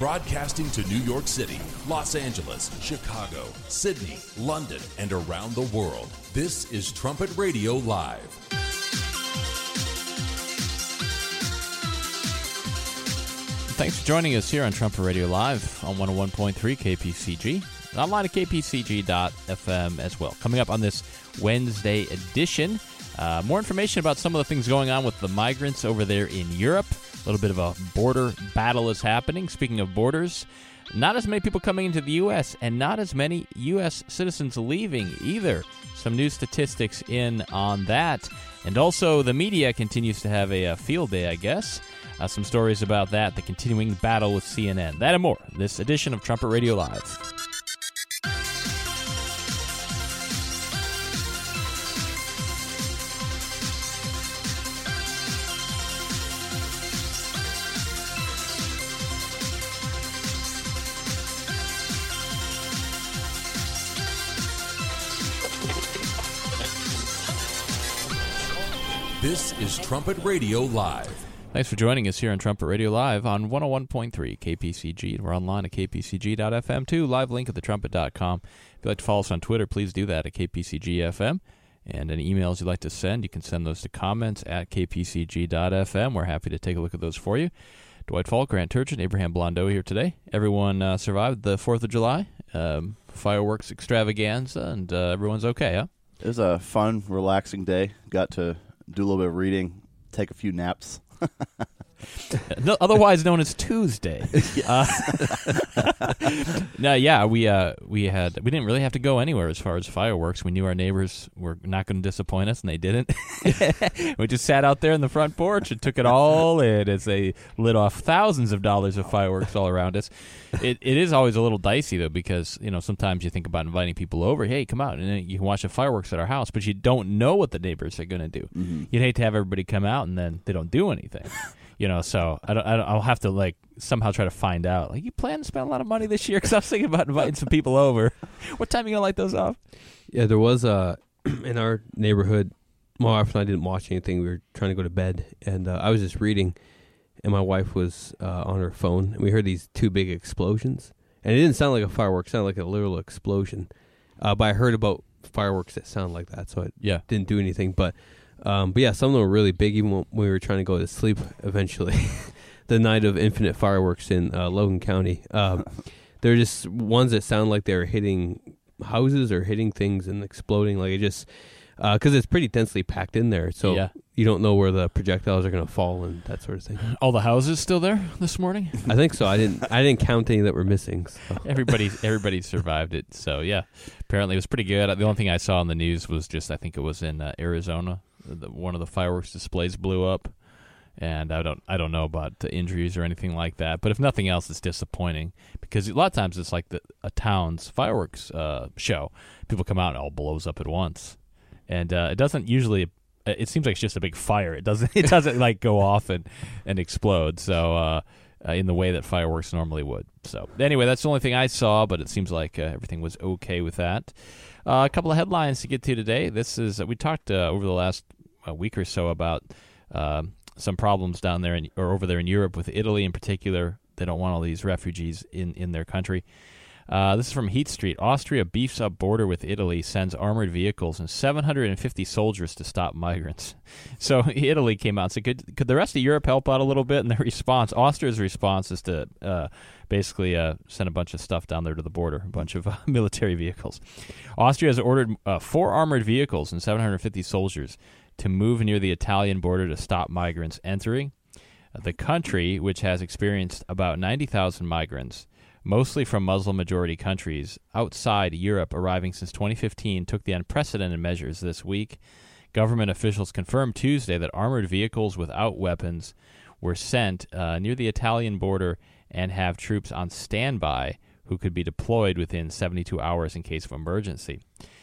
Broadcasting to New York City, Los Angeles, Chicago, Sydney, London, and around the world. This is Trumpet Radio Live. Thanks for joining us here on Trumpet Radio Live on 101.3 KPCG, online at kpcg.fm as well. Coming up on this Wednesday edition, more information about some of the things going on with the migrants over there in Europe. A little bit of a border battle is happening. Speaking of borders, not as many people coming into the U.S. and not as many U.S. citizens leaving either. Some new statistics in on that. And also the media continues to have a field day, I guess. Some stories about that, the continuing battle with CNN. That and more, this edition of Trumpet Radio Live. This is Trumpet Radio Live. Thanks for joining us here on Trumpet Radio Live on 101.3 KPCG. We're online at kpcg.fm too. Live link at thetrumpet.com. If you'd like to follow us on Twitter, please do that at kpcgfm. And any emails you'd like to send, you can send those to comments at kpcg.fm. We're happy to take a look at those for you. Dwight Falk, Grant Turchin, Abraham Blondeau here today. Everyone survived the 4th of July, fireworks extravaganza, and everyone's okay, huh? It was a fun, relaxing day. Got to do a little bit of reading, take a few naps. No, otherwise known as Tuesday. No, yeah, we didn't really have to go anywhere as far as fireworks. We knew our neighbors were not going to disappoint us, and they didn't. We just sat out there in the front porch and took it all in as they lit off thousands of dollars of fireworks all around us. It is always a little dicey though, because sometimes you think about inviting people over. Hey, come out and you can watch the fireworks at our house, but you don't know what the neighbors are going to do. Mm-hmm. You'd hate to have everybody come out and then they don't do anything. So I'll have to somehow try to find out. You plan to spend a lot of money this year? Because I was thinking about inviting some people over. What time are you gonna light those off? Yeah, there was in our neighborhood. My wife and I didn't watch anything. We were trying to go to bed, and I was just reading, and my wife was on her phone, and we heard these two big explosions, and it didn't sound like a firework; it sounded like a literal explosion. But I heard about fireworks that sound like that, so I didn't do anything. But yeah, some of them were really big, even when we were trying to go to sleep eventually. The night of infinite fireworks in Logan County. They're just ones that sound like they're hitting houses or hitting things and exploding. It just, because it's pretty densely packed in there, so you don't know where the projectiles are going to fall and that sort of thing. All the houses still there this morning? I think so. I didn't count any that were missing. So. Everybody survived it. So yeah, apparently it was pretty good. The only thing I saw on the news was I think it was in Arizona. One of the fireworks displays blew up, and I don't know about the injuries or anything like that. But if nothing else, it's disappointing because a lot of times it's like a town's fireworks show. People come out and it all blows up at once, and it doesn't usually. It seems like it's just a big fire. It doesn't go off and explode. So in the way that fireworks normally would. So anyway, that's the only thing I saw. But it seems like everything was okay with that. A couple of headlines to get to today. This is we talked over the last week or so about some problems down there or over there in Europe with Italy in particular. They don't want all these refugees in their country. This is from Heat Street. Austria beefs up border with Italy, sends armored vehicles and 750 soldiers to stop migrants. So Italy came out and said, could the rest of Europe help out a little bit? And their response, Austria's response is to basically send a bunch of stuff down there to the border, a bunch of military vehicles. Austria has ordered 4 armored vehicles and 750 soldiers to move near the Italian border to stop migrants entering. The country, which has experienced about 90,000 migrants, mostly from Muslim-majority countries outside Europe arriving since 2015, took the unprecedented measures this week. Government officials confirmed Tuesday that armored vehicles without weapons were sent near the Italian border and have troops on standby who could be deployed within 72 hours in case of emergency.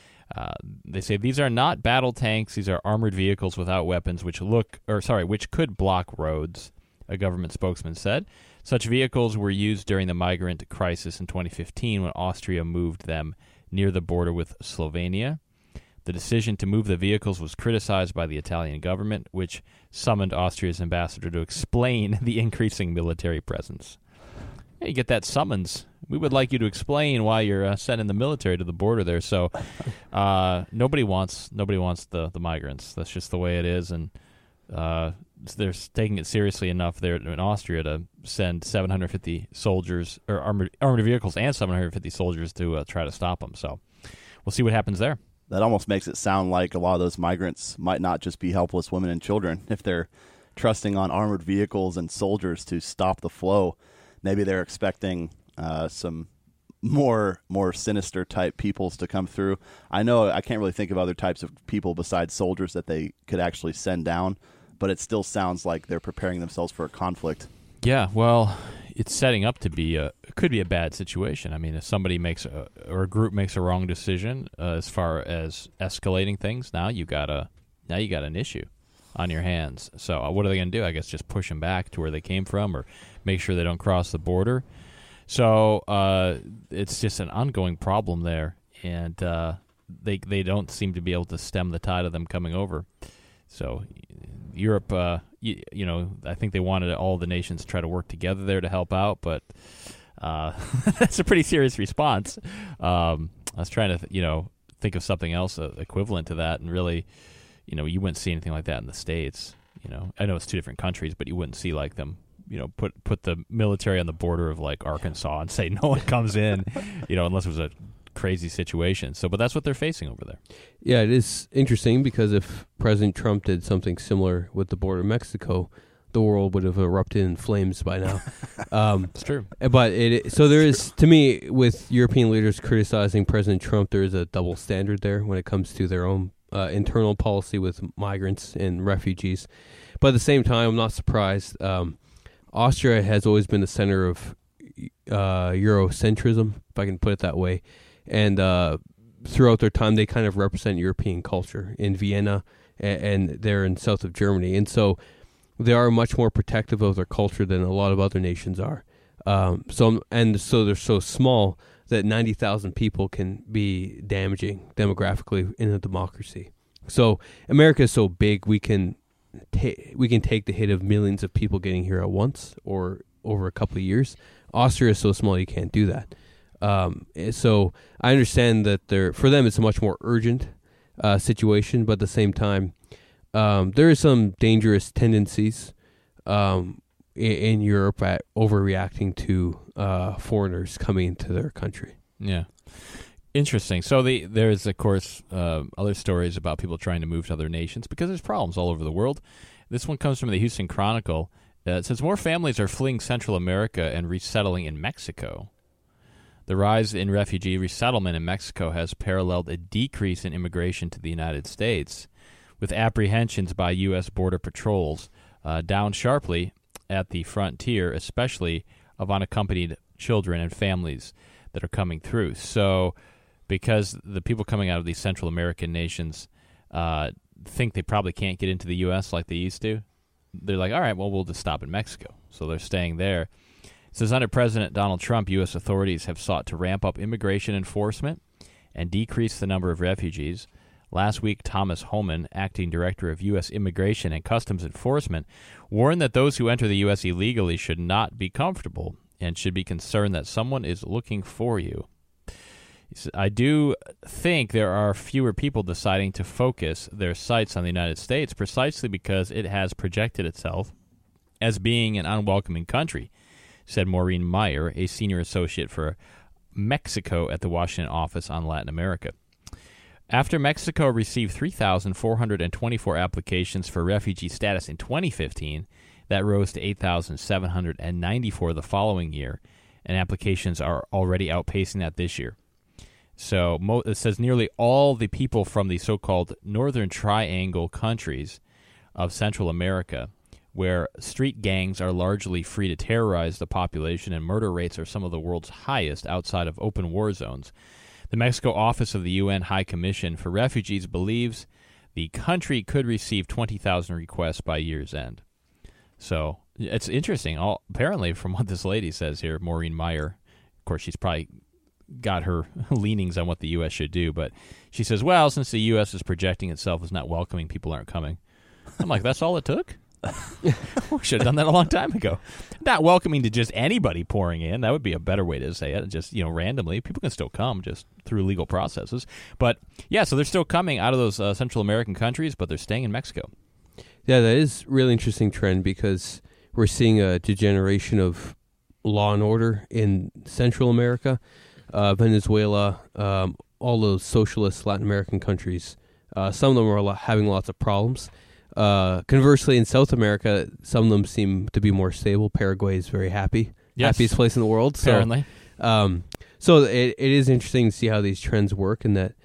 They say these are not battle tanks; these are armored vehicles without weapons, which could block roads. A government spokesman said such vehicles were used during the migrant crisis in 2015 when Austria moved them near the border with Slovenia. The decision to move the vehicles was criticized by the Italian government, which summoned Austria's ambassador to explain the increasing military presence. hey, you get that summons. We would like you to explain why you're sending the military to the border there. So nobody wants the migrants. That's just the way it is, and they're taking it seriously enough there in Austria to send 750 soldiers or armored vehicles and 750 soldiers to try to stop them. So we'll see what happens there. That almost makes it sound like a lot of those migrants might not just be helpless women and children. If they're trusting on armored vehicles and soldiers to stop the flow, maybe they're expecting some more sinister type peoples to come through. I know I can't really think of other types of people besides soldiers that they could actually send down, but it still sounds like they're preparing themselves for a conflict. Yeah, well, it's setting up to be it could be a bad situation. I mean, if somebody or a group makes a wrong decision as far as escalating things, now you got an issue on your hands. So what are they going to do? I guess just push them back to where they came from, or make sure they don't cross the border. So it's just an ongoing problem there, and they don't seem to be able to stem the tide of them coming over. So Europe, you know, I think they wanted all the nations to try to work together there to help out, but that's a pretty serious response. I was trying to, think of something else equivalent to that, and really, you wouldn't see anything like that in the States. I know it's two different countries, but you wouldn't see like them, put the military on the border of like Arkansas and say no one comes in, unless it was a crazy situation. But that's what they're facing over there. Yeah, it is interesting because if President Trump did something similar with the border of Mexico, the world would have erupted in flames by now. It's true. But so there is, to me, with European leaders criticizing President Trump, there is a double standard there when it comes to their own internal policy with migrants and refugees. But at the same time, I'm not surprised. Austria has always been the center of Eurocentrism, if I can put it that way. And throughout their time, they kind of represent European culture in Vienna, and they're in south of Germany. And so they are much more protective of their culture than a lot of other nations are. So they're so small that 90,000 people can be damaging demographically in a democracy. So America is so big, we can take the hit of millions of people getting here at once or over a couple of years. Austria is so small, you can't do that. So I understand that for them it's a much more urgent situation, but at the same time, there is some dangerous tendencies in Europe at overreacting to foreigners coming into their country. Yeah. Interesting. So there's, of course, other stories about people trying to move to other nations because there's problems all over the world. This one comes from the Houston Chronicle. It says more families are fleeing Central America and resettling in Mexico. The rise in refugee resettlement in Mexico has paralleled a decrease in immigration to the United States, with apprehensions by U.S. border patrols down sharply at the frontier, especially of unaccompanied children and families that are coming through. So because the people coming out of these Central American nations think they probably can't get into the U.S. like they used to, they're like, all right, well, we'll just stop in Mexico. So they're staying there. It says under President Donald Trump, U.S. authorities have sought to ramp up immigration enforcement and decrease the number of refugees. Last week, Thomas Homan, acting director of U.S. Immigration and Customs Enforcement, warned that those who enter the U.S. illegally should not be comfortable and should be concerned that someone is looking for you. He said, I do think there are fewer people deciding to focus their sights on the United States precisely because it has projected itself as being an unwelcoming country, said Maureen Meyer, a senior associate for Mexico at the Washington office on Latin America. After Mexico received 3,424 applications for refugee status in 2015, that rose to 8,794 the following year, and applications are already outpacing that this year. So it says nearly all the people from the so-called Northern Triangle countries of Central America, where street gangs are largely free to terrorize the population and murder rates are some of the world's highest outside of open war zones. The Mexico office of the UN High Commission for Refugees believes the country could receive 20,000 requests by year's end. So it's interesting. Apparently, from what this lady says here, Maureen Meyer, of course, she's probably got her leanings on what the U.S. should do, but she says, well, since the U.S. is projecting itself as not welcoming, people aren't coming. I'm like, that's all it took? We should have done that a long time ago. Not welcoming to just anybody pouring in. That would be a better way to say it. Just, randomly. People can still come just through legal processes. But, yeah, so they're still coming out of those Central American countries, but they're staying in Mexico. Yeah, that is a really interesting trend because we're seeing a degeneration of law and order in Central America, Venezuela, all those socialist Latin American countries. Some of them are having lots of problems. Conversely, in South America, some of them seem to be more stable. Paraguay is very happy. Yes. Happiest place in the world. Apparently. So it is interesting to see how these trends work, and that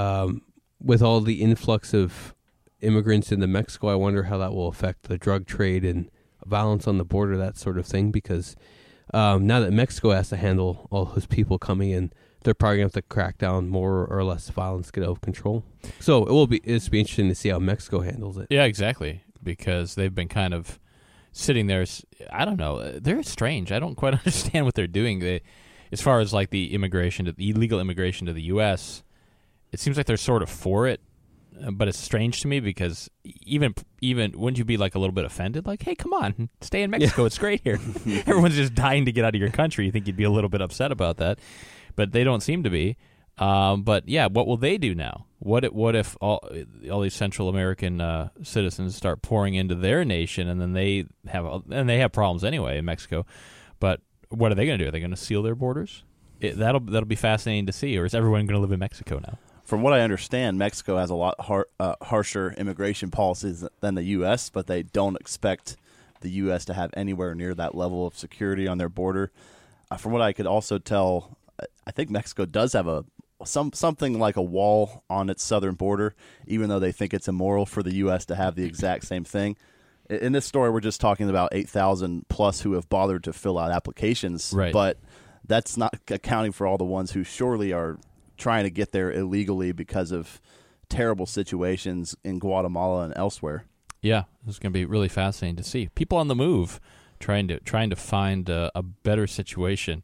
with all the influx of immigrants into Mexico, I wonder how that will affect the drug trade and violence on the border, that sort of thing, because now that Mexico has to handle all those people coming in, they're probably going to have to crack down more or less violence, get out of control. So it'll be interesting to see how Mexico handles it. Yeah, exactly, because they've been kind of sitting there. I don't know. They're strange. I don't quite understand what they're doing. As far as like the illegal immigration to the U.S., it seems like they're sort of for it, but it's strange to me because even wouldn't you be like a little bit offended? Like, hey, come on, stay in Mexico. It's great here. Everyone's just dying to get out of your country. You think you'd be a little bit upset about that, but they don't seem to be. But yeah, what will they do now? What if all these Central American citizens start pouring into their nation, and then they have problems anyway in Mexico? But what are they going to do? Are they going to seal their borders? That'll be fascinating to see. Or is everyone going to live in Mexico now? From what I understand, Mexico has a lot harsher immigration policies than the U.S., but they don't expect the U.S. to have anywhere near that level of security on their border. From what I could also tell, I think Mexico does have something like a wall on its southern border, even though they think it's immoral for the U.S. to have the exact same thing. In this story, we're just talking about 8,000 plus who have bothered to fill out applications, right? But that's not accounting for all the ones who surely are trying to get there illegally because of terrible situations in Guatemala and elsewhere. Yeah, this is going to be really fascinating to see. People on the move trying to find a better situation.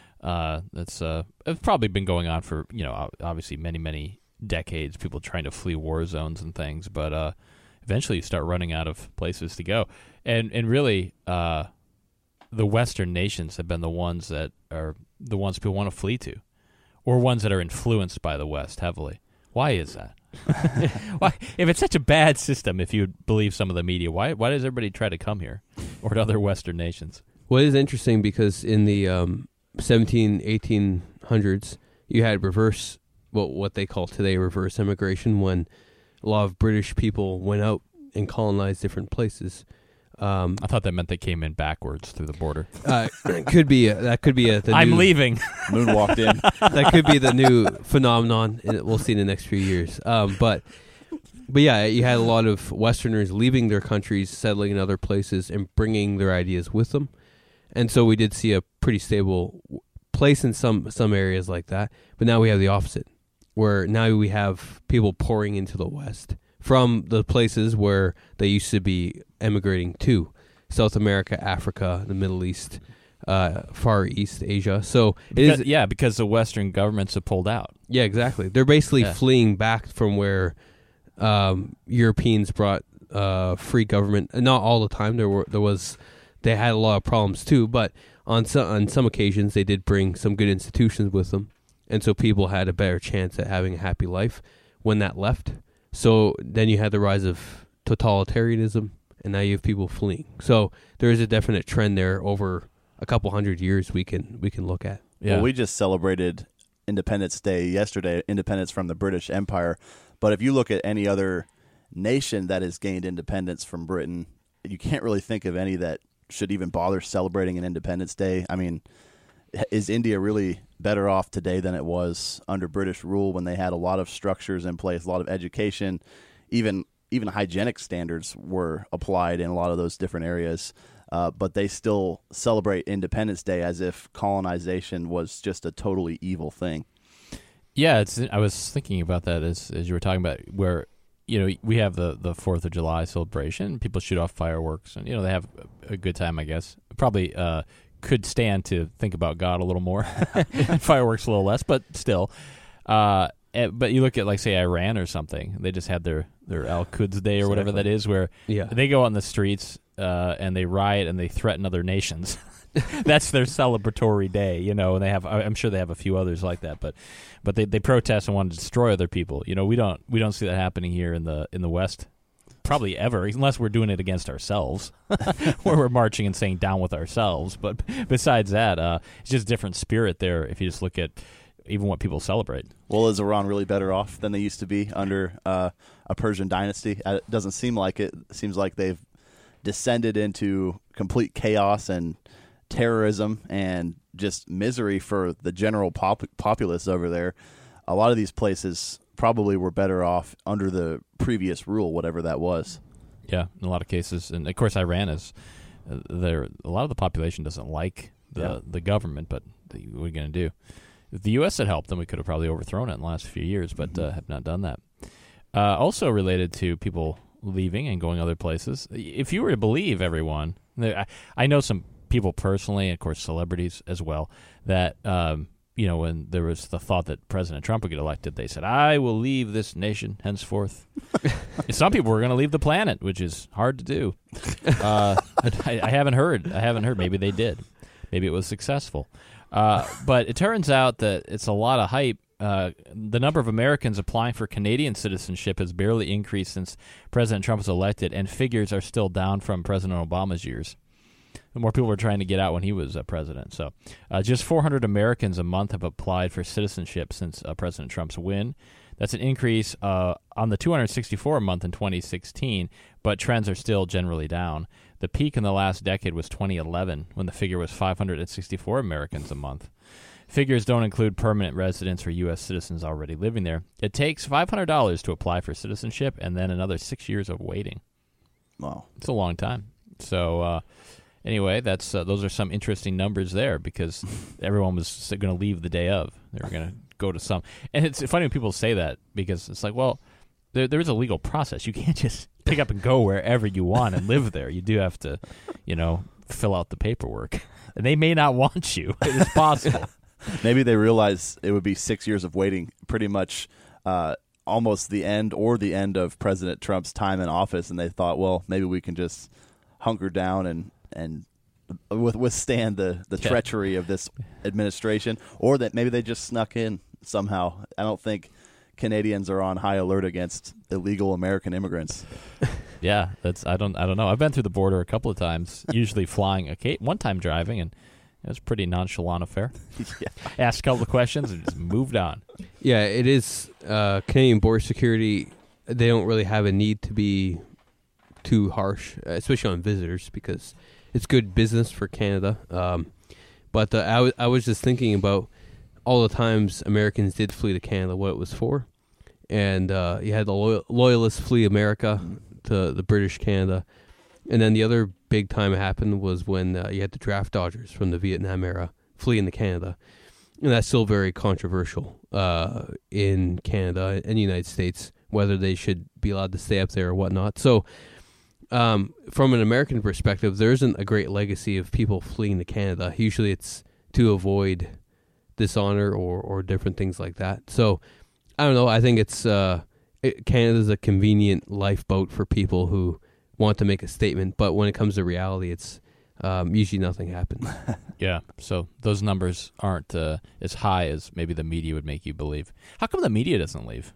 It's probably been going on for, obviously many, many decades, people trying to flee war zones and things, but eventually you start running out of places to go. And really, the Western nations have been the ones that are the ones people want to flee to, or ones that are influenced by the West heavily. Why is that? Why, if it's such a bad system, if you believe some of the media, why does everybody try to come here or to other Western nations? Well, it is interesting because in the 1800s, you had what they call today reverse immigration, when a lot of British people went out and colonized different places. I thought that meant they came in backwards through the border. Could be I'm leaving. Moonwalked in. That could be the new phenomenon we'll see in the next few years. But yeah, you had a lot of Westerners leaving their countries, settling in other places, and bringing their ideas with them. And so we did see a pretty stable place in some areas like that. But now we have the opposite, where now we have people pouring into the West from the places where they used to be emigrating to: South America, Africa, the Middle East, Far East, Asia. So because the Western governments have pulled out. Yeah, exactly. They're basically fleeing back from where Europeans brought free government. Not all the time. They had a lot of problems too, but on some occasions they did bring some good institutions with them, and so people had a better chance at having a happy life when that left. So then you had the rise of totalitarianism, and now you have people fleeing. So there is a definite trend there over a couple hundred years we can look at. Yeah. Well, we just celebrated Independence Day yesterday, independence from the British Empire. But if you look at any other nation that has gained independence from Britain, you can't really think of any that should even bother celebrating an Independence Day. I mean, is India really better off today than it was under British rule, when they had a lot of structures in place, a lot of education, even hygienic standards were applied in a lot of those different areas, but they still celebrate Independence Day as if colonization was just a totally evil thing. Yeah, I was thinking about that as you were talking about, where we have the 4th of July celebration. People shoot off fireworks, and they have a good time, I guess. Probably could stand to think about God a little more, and fireworks a little less, but still. But you look at, like, say, Iran or something. They just had their their Al Quds Day or whatever that is, where they go on the streets and they riot and they threaten other nations. That's their celebratory day, and they have. I'm sure they have a few others like that, but they protest and want to destroy other people. We don't see that happening here in the West, probably ever, unless we're doing it against ourselves, where we're marching and saying down with ourselves. But besides that, it's just a different spirit there. If you just look at even what people celebrate. Well, is Iran really better off than they used to be under a Persian dynasty? It doesn't seem like it. It seems like they've descended into complete chaos and terrorism and just misery for the general populace over there. A lot of these places probably were better off under the previous rule, whatever that was. Yeah, in a lot of cases. And, of course, Iran is there. A lot of the population doesn't like the government, but what are you going to do? If the U.S. had helped them, we could have probably overthrown it in the last few years, but have not done that. Also related to people leaving and going other places, if you were to believe everyone, I know some people personally, and of course celebrities as well, that when there was the thought that President Trump would get elected, they said, "I will leave this nation henceforth." Some people were going to leave the planet, which is hard to do. I haven't heard. Maybe they did. Maybe it was successful. But it turns out that it's a lot of hype. The number of Americans applying for Canadian citizenship has barely increased since President Trump was elected, and figures are still down from President Obama's years. The more people were trying to get out when he was president. So just 400 Americans a month have applied for citizenship since President Trump's win. That's an increase on the 264 a month in 2016, but trends are still generally down. The peak in the last decade was 2011, when the figure was 564 Americans a month. Figures don't include permanent residents or U.S. citizens already living there. It takes $500 to apply for citizenship and then another 6 years of waiting. Wow. It's a long time. So anyway, that's those are some interesting numbers there, because everyone was going to leave the day of. They were going to go to some. And it's funny when people say that, because it's like, well, there is a legal process. You can't just pick up and go wherever you want and live there. You do have to, fill out the paperwork. And they may not want you. It is possible. Maybe they realize it would be 6 years of waiting, pretty much almost the end of President Trump's time in office, and they thought, well, maybe we can just hunker down and withstand the treachery of this administration, or that maybe they just snuck in somehow. I don't think Canadians are on high alert against illegal American immigrants. Yeah, I don't know. I've been through the border a couple of times, usually flying, one time driving, and it was a pretty nonchalant affair. Asked a couple of questions and just moved on. Yeah, it is Canadian border security. They don't really have a need to be too harsh, especially on visitors, because it's good business for Canada. But I was just thinking about all the times Americans did flee to Canada, what it was for. And you had the Loyalists flee America to the British Canada. And then the other big time it happened was when you had the draft dodgers from the Vietnam era fleeing to Canada. And that's still very controversial in Canada and the United States, whether they should be allowed to stay up there or whatnot. So from an American perspective, there isn't a great legacy of people fleeing to Canada. Usually it's to avoid dishonor or different things like that. So I don't know. I think it's Canada's a convenient lifeboat for people who want to make a statement, but when it comes to reality, it's usually nothing happens. Yeah, so those numbers aren't as high as maybe the media would make you believe. How come the media doesn't leave?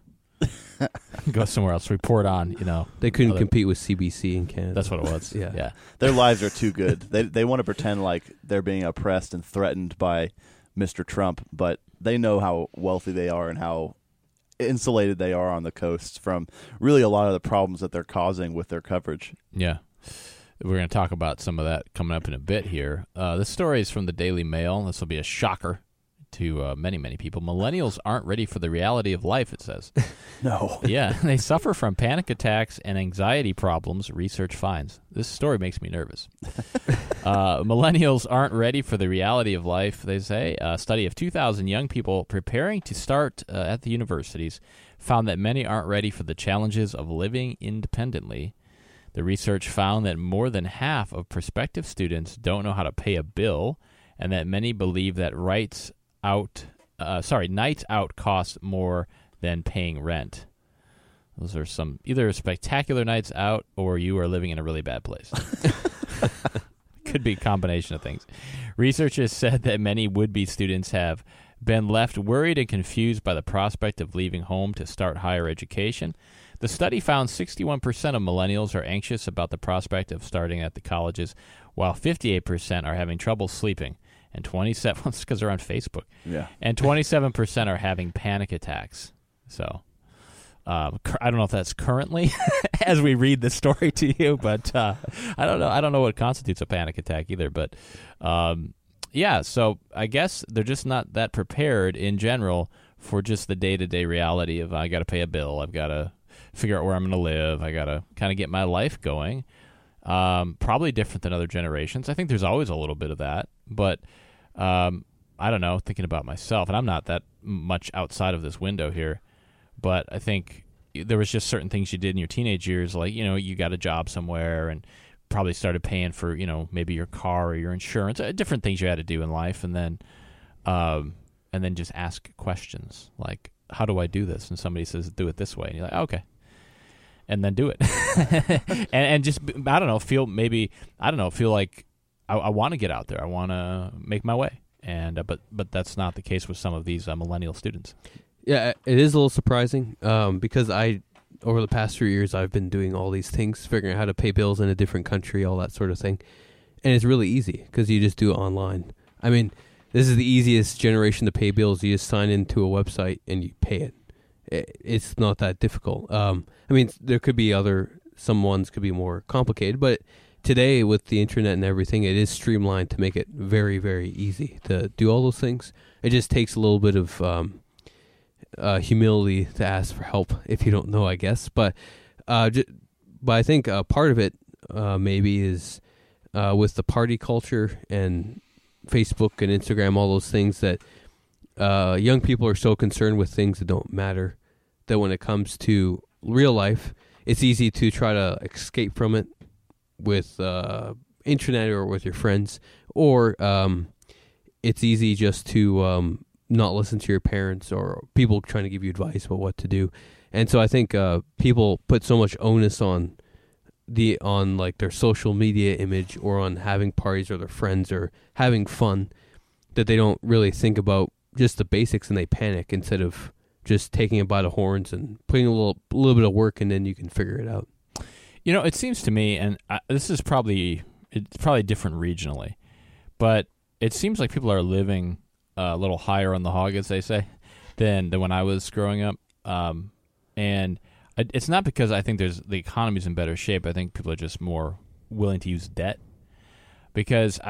Go somewhere else, report on, They couldn't compete with CBC in Canada. That's what it was. Yeah. Their lives are too good. They want to pretend like they're being oppressed and threatened by Mr. Trump, but they know how wealthy they are and how insulated they are on the coast from really a lot of the problems that they're causing with their coverage. Yeah. We're going to talk about some of that coming up in a bit here. This story is from the Daily Mail. This will be a shocker to many, many people. Millennials aren't ready for the reality of life, it says. No. Yeah, they suffer from panic attacks and anxiety problems, research finds. This story makes me nervous. Millennials aren't ready for the reality of life, they say. A study of 2,000 young people preparing to start at the universities found that many aren't ready for the challenges of living independently. The research found that more than half of prospective students don't know how to pay a bill, and that many believe that nights out cost more than paying rent. Those are some either spectacular nights out or you are living in a really bad place. Could be a combination of things. Researchers said that many would-be students have been left worried and confused by the prospect of leaving home to start higher education. The study found 61% of millennials are anxious about the prospect of starting at the colleges, while 58% are having trouble sleeping, and 27% because they're on Facebook. Yeah. And 27% are having panic attacks. So I don't know if that's currently as we read the story to you, but I don't know. I don't know what constitutes a panic attack either. But yeah, so I guess they're just not that prepared in general for just the day-to-day reality of I got to pay a bill, I've got to figure out where I'm going to live, I got to kind of get my life going. Probably different than other generations. I think there's always a little bit of that, but I don't know, thinking about myself, and I'm not that much outside of this window here, but I think there was just certain things you did in your teenage years, like, you know, you got a job somewhere and probably started paying for, you know, maybe your car or your insurance, different things you had to do in life, and then just ask questions like, how do I do this? And somebody says, do it this way. And you're like, okay. And then do it. and just, I don't know, feel like I want to get out there. I want to make my way. And but that's not the case with some of these millennial students. Yeah, it is a little surprising because over the past 3 years, I've been doing all these things, figuring out how to pay bills in a different country, all that sort of thing. And it's really easy because you just do it online. I mean, this is the easiest generation to pay bills. You just sign into a website and you pay it. It's not that difficult. I mean, there could be some ones could be more complicated, but today with the internet and everything, it is streamlined to make it very, very easy to do all those things. It just takes a little bit of humility to ask for help if you don't know, I guess. But I think part of it maybe is with the party culture and Facebook and Instagram, all those things that young people are so concerned with things that don't matter that when it comes to real life, it's easy to try to escape from it with internet or with your friends, or it's easy just to not listen to your parents or people trying to give you advice about what to do. And so I think people put so much onus on like their social media image or on having parties or their friends or having fun that they don't really think about just the basics, and they panic instead of just taking it by the horns and putting a little bit of work, and then you can figure it out. You know, it seems to me, and this is probably different regionally, but it seems like people are living a little higher on the hog, as they say, than when I was growing up. And it's not because I think the economy's in better shape. I think people are just more willing to use debt, because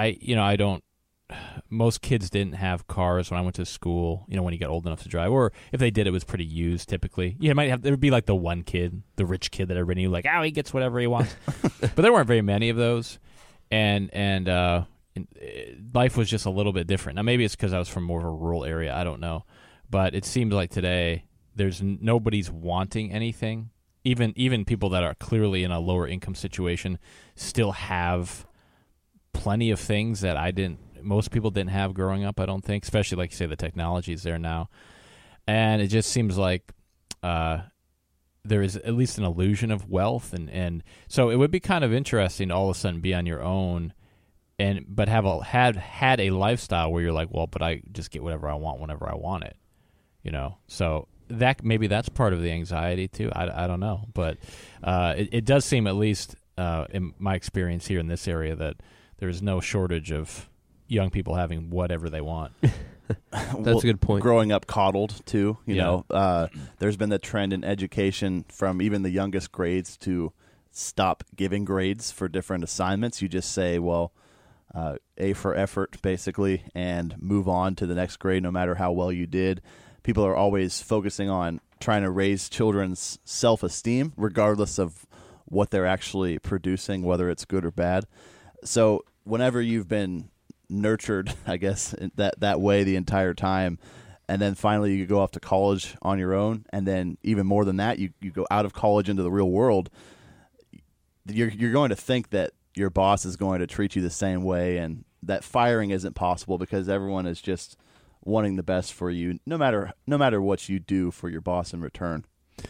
most kids didn't have cars when I went to school, you know, when you got old enough to drive, or if they did, it was pretty used typically. Yeah, there would be like the one kid, the rich kid that everybody knew, like, he gets whatever he wants. But there weren't very many of those. And life was just a little bit different. Now, maybe it's because I was from more of a rural area. I don't know. But it seems like today nobody's wanting anything. Even people that are clearly in a lower income situation still have plenty of things that most people didn't have growing up, I don't think, especially like you say, the technology is there now. And it just seems like there is at least an illusion of wealth. And so it would be kind of interesting to all of a sudden be on your own but have had a lifestyle where you're like, well, but I just get whatever I want whenever I want it, you know? So maybe that's part of the anxiety too. I don't know, but it does seem, at least in my experience here in this area, that there is no shortage of young people having whatever they want. That's a good point. Growing up coddled too, you know. There's been the trend in education from even the youngest grades to stop giving grades for different assignments. You just say, well, A for effort, basically, and move on to the next grade no matter how well you did. People are always focusing on trying to raise children's self-esteem regardless of what they're actually producing, whether it's good or bad. So whenever you've been nurtured, I guess, that way the entire time, and then finally you go off to college on your own, and then even more than that, you go out of college into the real world, you're going to think that your boss is going to treat you the same way, and that firing isn't possible because everyone is just wanting the best for you, no matter what you do for your boss in return.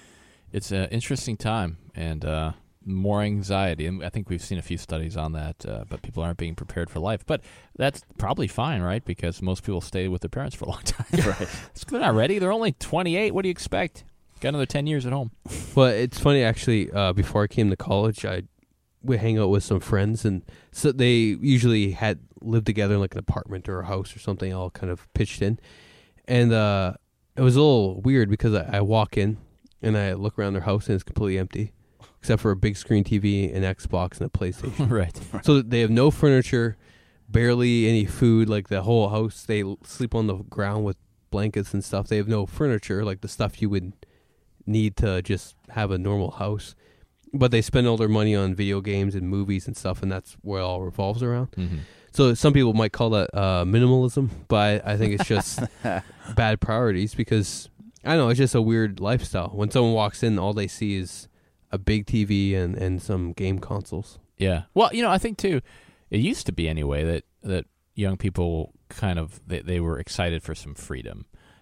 It's an interesting time and more anxiety. And I think we've seen a few studies on that, but people aren't being prepared for life. But that's probably fine, right? Because most people stay with their parents for a long time. Right. They're not ready. They're only 28. What do you expect? Got another 10 years at home. Well, it's funny, actually. Before I came to college, I would hang out with some friends, and so they usually had lived together in like an apartment or a house or something, all kind of pitched in. And it was a little weird because I walk in, and I look around their house, and it's completely empty, except for a big screen TV, an Xbox, and a PlayStation. Right. So they have no furniture, barely any food. Like the whole house, they sleep on the ground with blankets and stuff. They have no furniture, like the stuff you would need to just have a normal house. But they spend all their money on video games and movies and stuff, and that's where it all revolves around. Mm-hmm. So some people might call that minimalism, but I think it's just bad priorities because, I don't know, it's just a weird lifestyle. When someone walks in, all they see is a big TV and some game consoles. Yeah. Well, I think, too, it used to be anyway that young people kind of, they were excited for some freedom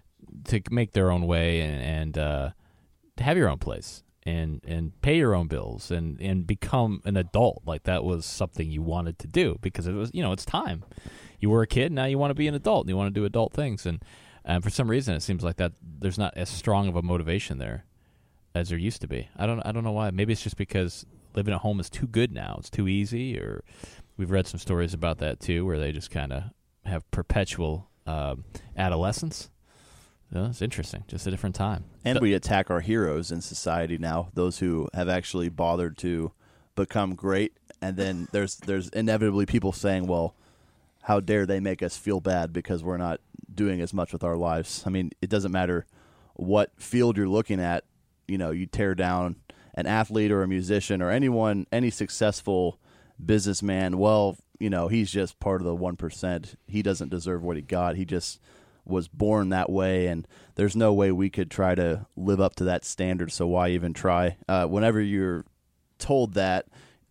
to make their own way and to have your own place and pay your own bills and become an adult. Like that was something you wanted to do because it was, it's time. You were a kid, now you want to be an adult and you want to do adult things. And for some reason, it seems like that there's not as strong of a motivation there as there used to be. I don't know why. Maybe it's just because living at home is too good now. It's too easy, or we've read some stories about that too, where they just kind of have perpetual adolescence. It's interesting. Just a different time. And we attack our heroes in society now, those who have actually bothered to become great. And then there's inevitably people saying, well, how dare they make us feel bad because we're not doing as much with our lives. I mean, it doesn't matter what field you're looking at. You tear down an athlete or a musician or any successful businessman. Well, he's just part of the 1%. He doesn't deserve what he got. He just was born that way, and there's no way we could try to live up to that standard, so why even try? Whenever you're told that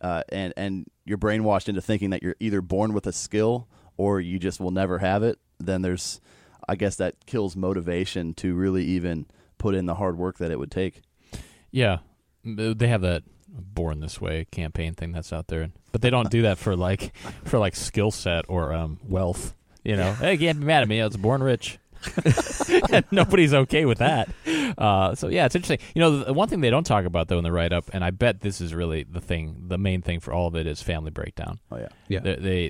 and you're brainwashed into thinking that you're either born with a skill or you just will never have it, then I guess that kills motivation to really even put in the hard work that it would take. Yeah. They have that Born This Way campaign thing that's out there, but they don't do that for skill set or wealth. Hey, you can't be mad at me. I was born rich. Nobody's okay with that. So yeah, it's interesting. The one thing they don't talk about though in the write-up, and I bet this is really the main thing for all of it, is family breakdown. Oh yeah, yeah.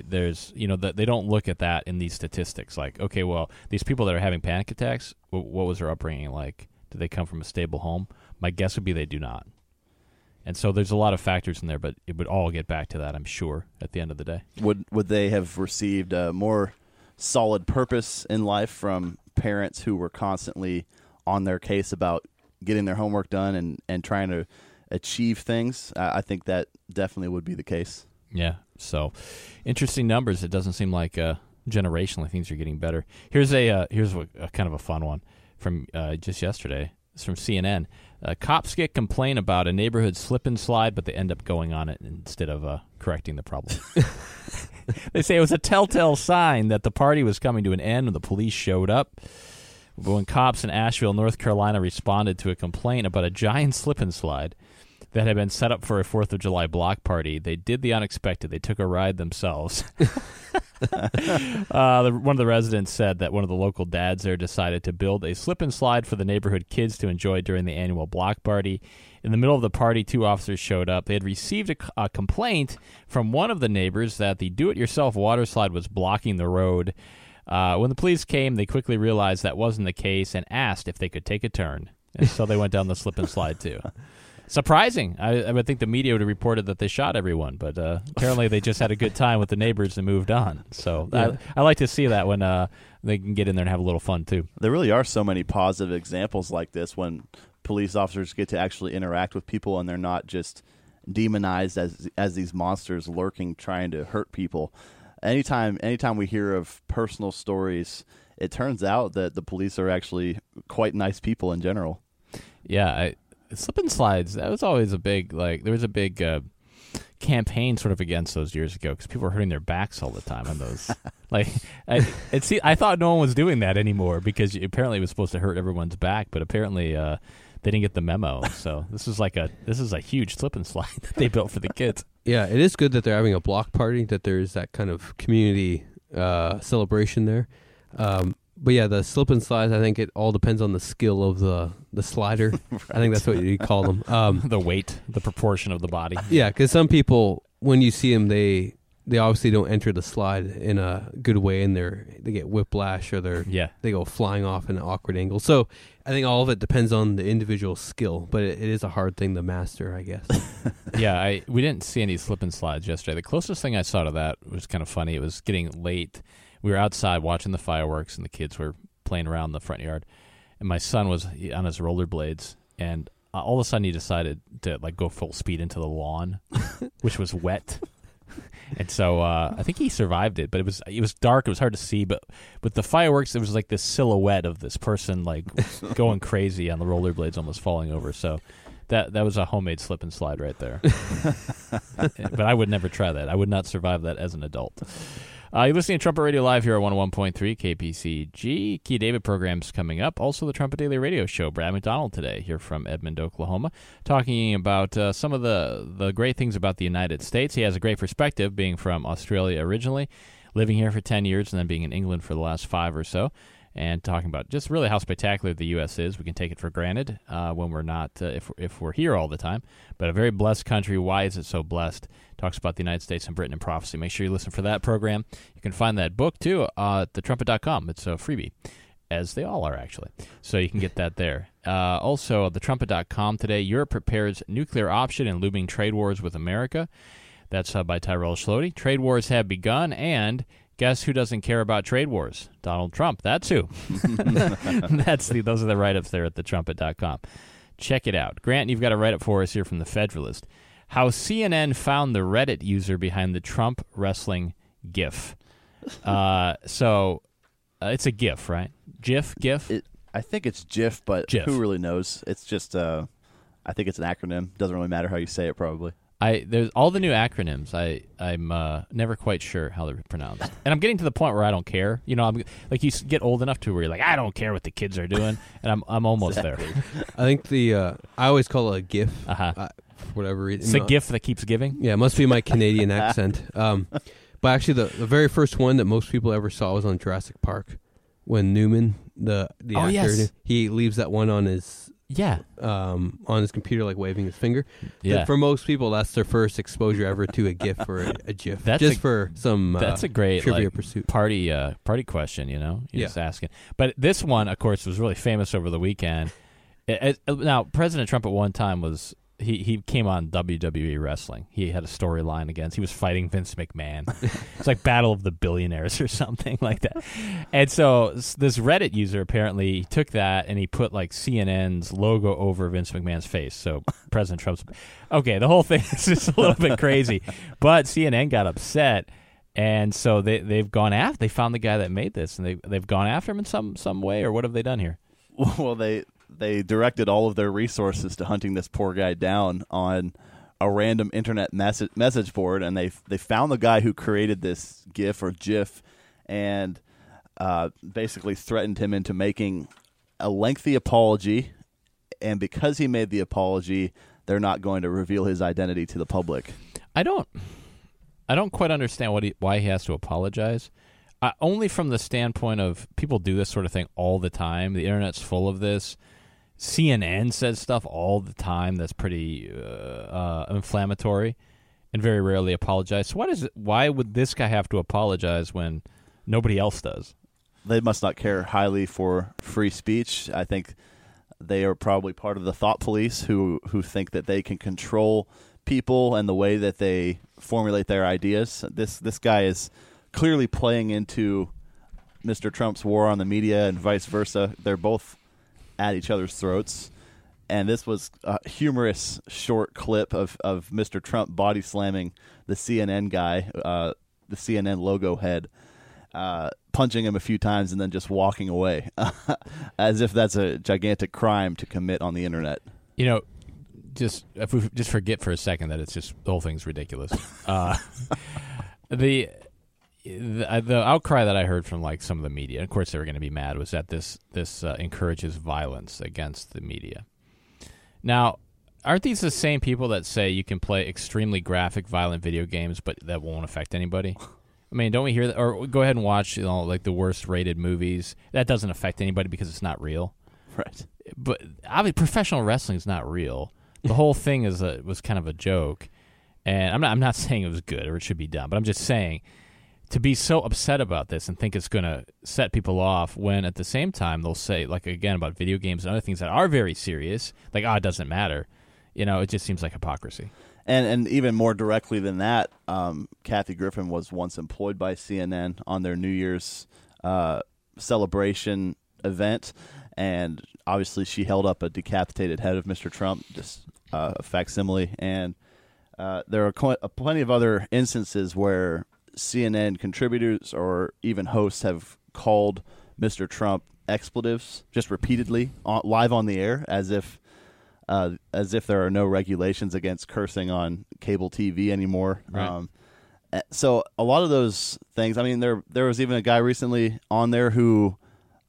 They don't look at that in these statistics. Like, okay, well, these people that are having panic attacks, what was their upbringing like? Did they come from a stable home? My guess would be they do not. And so there's a lot of factors in there, but it would all get back to that, I'm sure, at the end of the day. Would they have received more solid purpose in life from parents who were constantly on their case about getting their homework done and trying to achieve things? I think that definitely would be the case. Yeah. So interesting numbers. It doesn't seem like generationally things are getting better. Here's a kind of a fun one from just yesterday. It's from CNN. Cops get complaint about a neighborhood slip and slide, but they end up going on it instead of correcting the problem. They say it was a telltale sign that the party was coming to an end when the police showed up. But when cops in Asheville, North Carolina, responded to a complaint about a giant slip and slide that had been set up for a 4th of July block party, they did the unexpected. They took a ride themselves. One of the residents said that one of the local dads there decided to build a slip and slide for the neighborhood kids to enjoy during the annual block party. In the middle of the party, 2 officers showed up. They had received a complaint from one of the neighbors that the do-it-yourself water slide was blocking the road. When the police came, they quickly realized that wasn't the case and asked if they could take a turn. And so they went down the slip and slide, too. Surprising. I would think the media would have reported that they shot everyone, but apparently they just had a good time with the neighbors and moved on. So yeah. I like to see that when they can get in there and have a little fun, too. There really are so many positive examples like this when police officers get to actually interact with people and they're not just demonized as these monsters lurking trying to hurt people. Anytime we hear of personal stories, it turns out that the police are actually quite nice people in general. Yeah, slip and slides, that was always a big, there was a big campaign sort of against those years ago because people were hurting their backs all the time on those. I thought no one was doing that anymore because apparently it was supposed to hurt everyone's back, but apparently they didn't get the memo. So this is a huge slip and slide that they built for the kids. Yeah, it is good that they're having a block party, that there's that kind of community celebration there. But yeah, the slip and slides, I think it all depends on the skill of the slider. Right. I think that's what you call them. The weight, the proportion of the body. Yeah, because some people, when you see them, they obviously don't enter the slide in a good way, and they get whiplash or they go flying off in an awkward angle. So I think all of it depends on the individual skill, but it is a hard thing to master, I guess. Yeah, we didn't see any slip and slides yesterday. The closest thing I saw to that was kind of funny. It was getting late. We were outside watching the fireworks, and the kids were playing around the front yard. And my son was on his rollerblades, and all of a sudden he decided to go full speed into the lawn, which was wet. And so I think he survived it, but it was dark. It was hard to see. But with the fireworks, it was like this silhouette of this person going crazy on the rollerblades, almost falling over. So that was a homemade slip and slide right there. But I would never try that. I would not survive that as an adult. You're listening to Trumpet Radio Live here at 101.3 KPCG. Key David program's coming up. Also, the Trumpet Daily Radio Show. Brad McDonald today here from Edmond, Oklahoma, talking about some of the great things about the United States. He has a great perspective, being from Australia originally, living here for 10 years, and then being in England for the last 5 or so, and talking about just really how spectacular the U.S. is. We can take it for granted when we're not, if we're here all the time. But a very blessed country. Why is it so blessed? Talks about the United States and Britain and prophecy. Make sure you listen for that program. You can find that book, too, at thetrumpet.com. It's a freebie, as they all are, actually. So you can get that there. Also, at thetrumpet.com today, Europe prepares nuclear option in looming trade wars with America. That's by Tyrell Schlody. Trade wars have begun, and guess who doesn't care about trade wars? Donald Trump. That's who. Those are the write-ups there at thetrumpet.com. Check it out. Grant, you've got a write-up for us here from the Federalist. How CNN found the Reddit user behind the Trump wrestling GIF. So it's a GIF, right? GIF? I think it's GIF, but GIF. Who really knows? It's just, I think it's an acronym. Doesn't really matter how you say it, probably. There's all the new acronyms. I'm never quite sure how they're pronounced, and I'm getting to the point where I don't care. You know, I'm like, you get old enough to where you're like, I don't care what the kids are doing, and I'm almost there. I think I always call it a GIF. For whatever reason, it's a gift that keeps giving. Yeah, it must be my Canadian accent. But actually, the very first one that most people ever saw was on Jurassic Park, when Newman, the actor, yes. he leaves that one on his. Yeah. On his computer, waving his finger. Yeah. For most people, that's their first exposure ever to a GIF or a GIF. For some that's a great trivia pursuit. Party question, You're just asking. But this one, of course, was really famous over the weekend. Now, President Trump at one time was... He came on WWE Wrestling. He had a storyline against. He was fighting Vince McMahon. It's like Battle of the Billionaires or something like that. And so this Reddit user apparently took that and he put CNN's logo over Vince McMahon's face. So President Trump's... Okay, the whole thing is just a little bit crazy. But CNN got upset, and so they've gone after... They found the guy that made this, and they've gone after him in some way, or what have they done here? Well, they directed all of their resources to hunting this poor guy down on a random internet message board, and they found the guy who created this GIF or GIF, and basically threatened him into making a lengthy apology. And because he made the apology, they're not going to reveal his identity to the public. I don't quite understand why he has to apologize. Only from the standpoint of people do this sort of thing all the time. The internet's full of this. CNN says stuff all the time that's pretty inflammatory and very rarely apologize. So why would this guy have to apologize when nobody else does? They must not care highly for free speech. I think they are probably part of the thought police who think that they can control people and the way that they formulate their ideas. This guy is clearly playing into Mr. Trump's war on the media and vice versa. They're both at each other's throats. And this was a humorous short clip of Mr. Trump body slamming the CNN guy, the CNN logo head, punching him a few times and then just walking away, as if that's a gigantic crime to commit on the internet. If we just forget for a second that it's just the whole thing's ridiculous. The outcry that I heard from some of the media, and of course they were going to be mad, was that this encourages violence against the media. Now, aren't these the same people that say you can play extremely graphic, violent video games, but that won't affect anybody? I mean, don't we hear that? Or go ahead and watch, like the worst rated movies. That doesn't affect anybody because it's not real. Right. But obviously, professional wrestling is not real. The whole thing was kind of a joke, and I'm not saying it was good or it should be done, but I'm just saying to be so upset about this and think it's going to set people off when at the same time they'll say, like, again, about video games and other things that are very serious, like, it doesn't matter. It just seems like hypocrisy. And even more directly than that, Kathy Griffin was once employed by CNN on their New Year's celebration event, and obviously she held up a decapitated head of Mr. Trump, just a facsimile. And there are plenty of other instances where CNN contributors or even hosts have called Mr. Trump expletives just repeatedly live on the air, as if there are no regulations against cursing on cable TV anymore. Right. So a lot of those things. I mean, there was even a guy recently on there who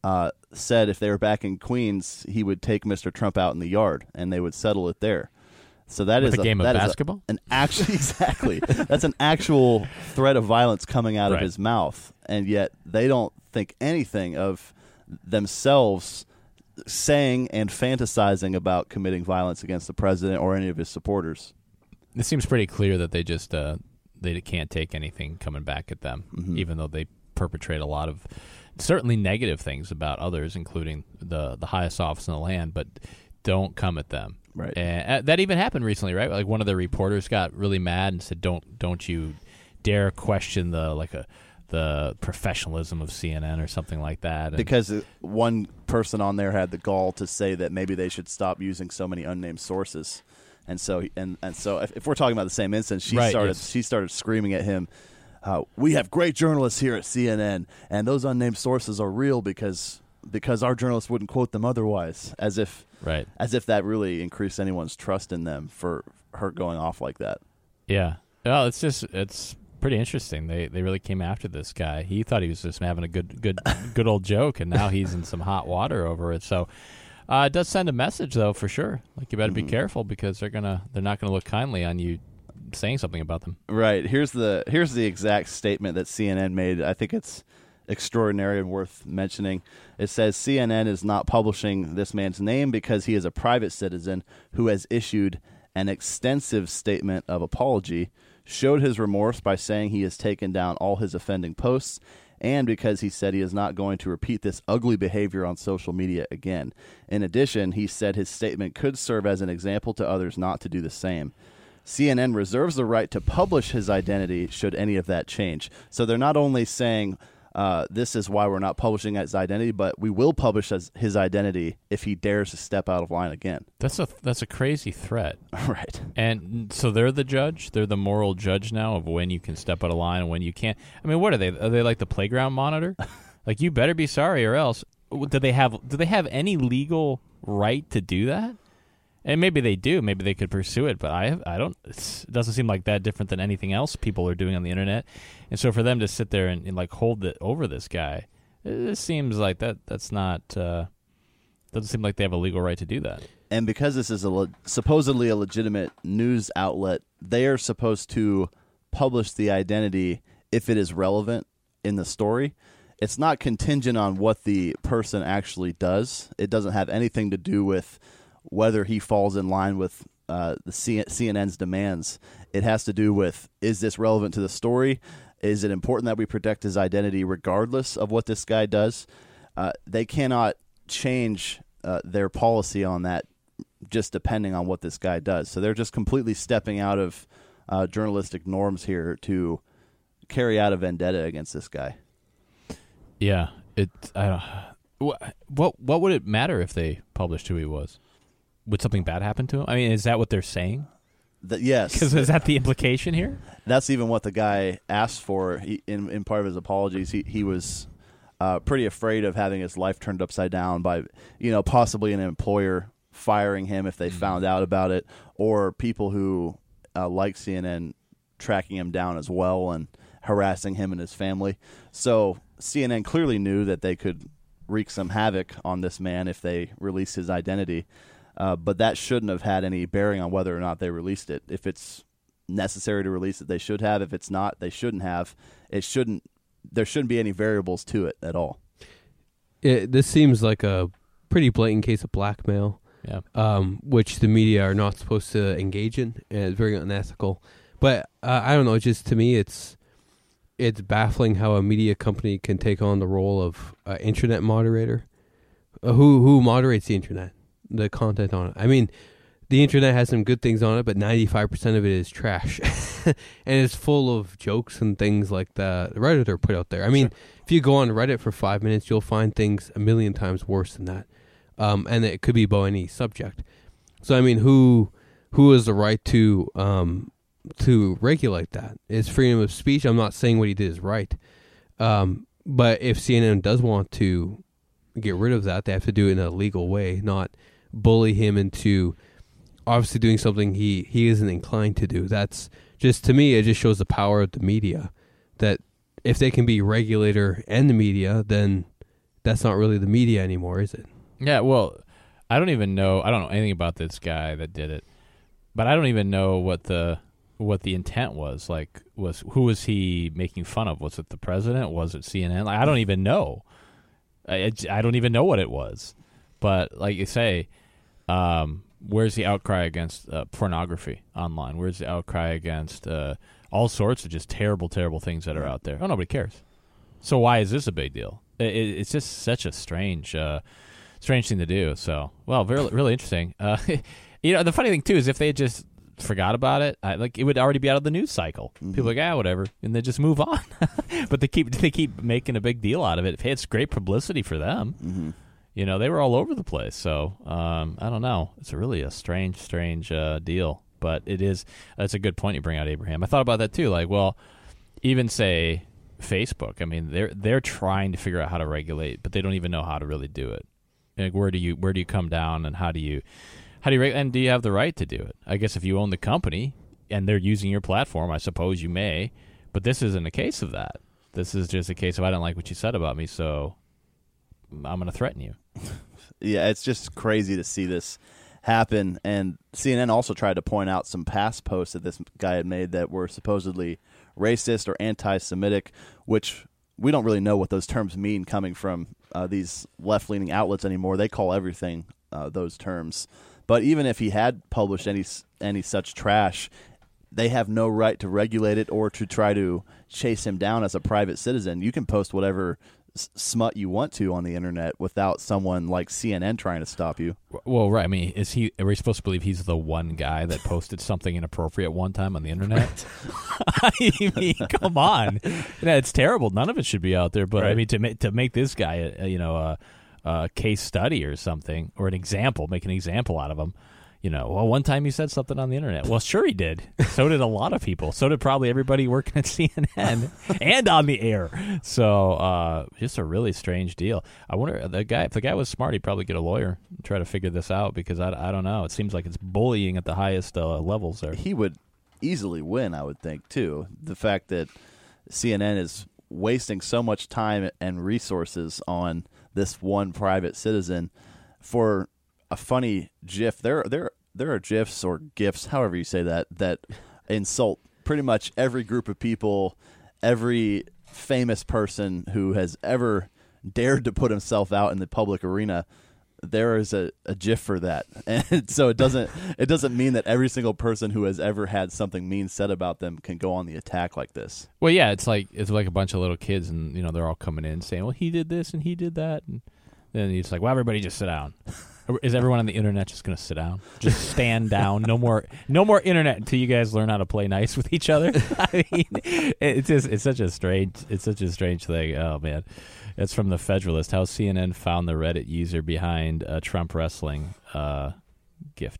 said if they were back in Queens, he would take Mr. Trump out in the yard and they would settle it there. So that With is a game of basketball? Exactly. That's an actual threat of violence coming out of his mouth, and yet they don't think anything of themselves saying and fantasizing about committing violence against the president or any of his supporters. It seems pretty clear that they just they can't take anything coming back at them, even though they perpetrate a lot of certainly negative things about others, including the highest office in the land, but don't come at them. Right. And that even happened recently, right? Like one of the reporters got really mad and said, "Don't you dare question the professionalism of CNN," or something like that. And because one person on there had the gall to say that maybe they should stop using so many unnamed sources. And so if we're talking about the same instance, she started screaming at him, "We have great journalists here at CNN, and those unnamed sources are real because our journalists wouldn't quote them otherwise," as if that really increased anyone's trust in them for her going off like that. Yeah. Well, it's pretty interesting. They really came after this guy. He thought he was just having a good old joke, and now he's in some hot water over it. So it does send a message, though, for sure. Like, you better be careful because they're not gonna look kindly on you saying something about them. Right. Here's the exact statement that CNN made. I think it's extraordinary and worth mentioning. It says CNN is not publishing this man's name because he is a private citizen who has issued an extensive statement of apology, showed his remorse by saying he has taken down all his offending posts, and because he said he is not going to repeat this ugly behavior on social media again. In addition, he said his statement could serve as an example to others not to do the same. CNN reserves the right to publish his identity should any of that change. So they're not only saying this is why we're not publishing his identity, but we will publish his identity if he dares to step out of line again. That's a crazy threat. Right. And so they're the judge? They're the moral judge now of when you can step out of line and when you can't? I mean, what are they? Are they like the playground monitor? Like, you better be sorry or else. Do they have any legal right to do that? And maybe they do. Maybe they could pursue it, but I don't. It doesn't seem like that different than anything else people are doing on the internet. And so for them to sit there and like hold it over this guy, it seems like that's not. Doesn't seem like they have a legal right to do that. And because this is supposedly a legitimate news outlet, they are supposed to publish the identity if it is relevant in the story. It's not contingent on what the person actually does. It doesn't have anything to do with whether he falls in line with CNN's demands. It has to do with, is this relevant to the story? Is it important that we protect his identity regardless of what this guy does? They cannot change their policy on that just depending on what this guy does. So they're just completely stepping out of journalistic norms here to carry out a vendetta against this guy. Yeah. What would it matter if they published who he was? Would something bad happen to him? I mean, is that what they're saying? Yes. Because is that the implication here? That's even what the guy asked for in part of his apologies. He was pretty afraid of having his life turned upside down by, possibly an employer firing him if they found out about it, or people who like CNN tracking him down as well and harassing him and his family. So CNN clearly knew that they could wreak some havoc on this man if they released his identity. But that shouldn't have had any bearing on whether or not they released it. If it's necessary to release it, they should have. If it's not, they shouldn't have. There shouldn't be any variables to it at all. This seems like a pretty blatant case of blackmail, which the media are not supposed to engage in, and it's very unethical. But I don't know. Just to me, it's baffling how a media company can take on the role of internet moderator. Who moderates the internet, the content on it? I mean, the internet has some good things on it, but 95% of it is trash, and it's full of jokes and things like the Redditor put out there. I mean, if you go on Reddit for 5 minutes, you'll find things a million times worse than that, and it could be about any subject. So, I mean, who has the right to regulate that? It's freedom of speech. I'm not saying what he did is right, but if CNN does want to get rid of that, they have to do it in a legal way, not bully him into obviously doing something he isn't inclined to do. That's just, to me, it just shows the power of the media, that if they can be regulator and the media, then that's not really the media anymore, is it? Yeah, well, I don't know anything about this guy that did it, but I don't even know what the intent was. Like, who was he making fun of? Was it the president? Was it CNN? Like, I don't even know. I don't even know what it was. But like you say, where's the outcry against pornography online? Where's the outcry against all sorts of just terrible, terrible things that are out there? Oh, nobody cares. So why is this a big deal? It's just such a strange thing to do. So, well, really interesting. The funny thing too is if they just forgot about it, it would already be out of the news cycle. Mm-hmm. People are like, whatever, and they just move on. But they keep making a big deal out of it. It's great publicity for them. Mm-hmm. They were all over the place. So I don't know. It's really a strange deal. But it's a good point you bring out, Abraham. I thought about that too. Like, well, even say Facebook. I mean, they're trying to figure out how to regulate, but they don't even know how to really do it. Like, where do you come down, and how do you and do you have the right to do it? I guess if you own the company and they're using your platform, I suppose you may. But this isn't a case of that. This is just a case of, I don't like what you said about me, so I'm going to threaten you. Yeah, it's just crazy to see this happen. And CNN also tried to point out some past posts that this guy had made that were supposedly racist or anti-Semitic, which we don't really know what those terms mean coming from these left-leaning outlets anymore. They call everything those terms. But even if he had published any such trash, they have no right to regulate it or to try to chase him down as a private citizen. You can post whatever smut you want to on the internet without someone like CNN trying to stop you. Well, right. I mean, are we supposed to believe he's the one guy that posted something inappropriate one time on the internet? I mean, come on. It's terrible. None of it should be out there. But right. I mean, to make this guy, a case study or something, or make an example out of him. Well, one time he said something on the internet. Well, sure he did. So did a lot of people. So did probably everybody working at CNN and on the air. So just a really strange deal. I wonder, if the guy was smart, he'd probably get a lawyer and try to figure this out, because I don't know. It seems like it's bullying at the highest levels there. He would easily win, I would think, too. The fact that CNN is wasting so much time and resources on this one private citizen for a funny GIF. There are GIFs or GIFs, however you say that insult pretty much every group of people, every famous person who has ever dared to put himself out in the public arena. There is a GIF for that, and so it doesn't mean that every single person who has ever had something mean said about them can go on the attack like this. Well, yeah, it's like a bunch of little kids, and they're all coming in saying, "Well, he did this and he did that," and then he's like, "Well, everybody just sit down." Is everyone on the internet just going to sit down? Just stand down. No more internet until you guys learn how to play nice with each other. I mean, it's such a strange thing. Oh man, it's from the Federalist. How CNN found the Reddit user behind Trump wrestling GIF.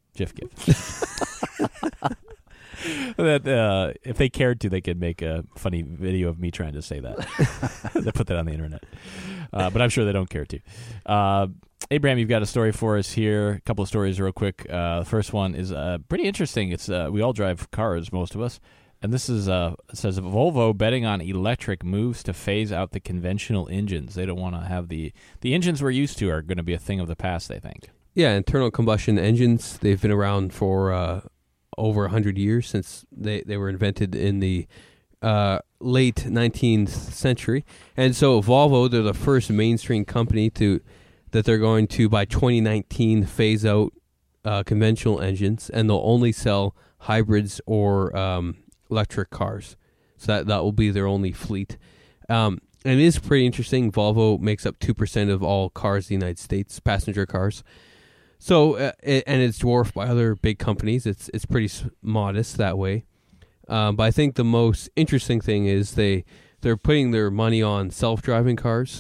That if they cared to, they could make a funny video of me trying to say that. They put that on the internet, but I'm sure they don't care to. Abraham, you've got a story for us here. A couple of stories real quick. The first one is pretty interesting. It's we all drive cars, most of us, and this is it says Volvo betting on electric moves to phase out the conventional engines. They don't want to have the engines we're used to are going to be a thing of the past, they think. Yeah, internal combustion engines, they've been around for over 100 years, since they were invented in the late 19th century. And so Volvo, they're the first mainstream company that they're going to, by 2019, phase out conventional engines, and they'll only sell hybrids or electric cars. So that will be their only fleet. And it is pretty interesting. Volvo makes up 2% of all cars in the United States, passenger cars. So, and it's dwarfed by other big companies. It's pretty modest that way. But I think the most interesting thing is they're putting their money on self-driving cars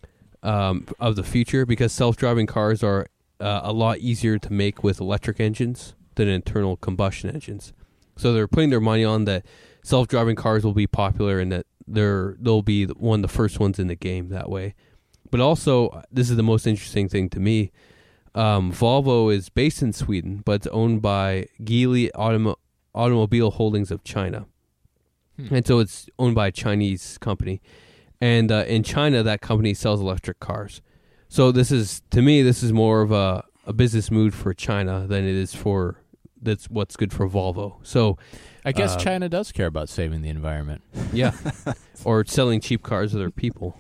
of the future, because self-driving cars are a lot easier to make with electric engines than internal combustion engines. So they're putting their money on that self-driving cars will be popular, and that they'll be one of the first ones in the game that way. But also, this is the most interesting thing to me. Volvo is based in Sweden, but it's owned by Geely Automobile Holdings of China. And so it's owned by a Chinese company. And in China, that company sells electric cars. So this is more of a business move for China than it is that's what's good for Volvo. So I guess China does care about saving the environment. Yeah. Or selling cheap cars to their people.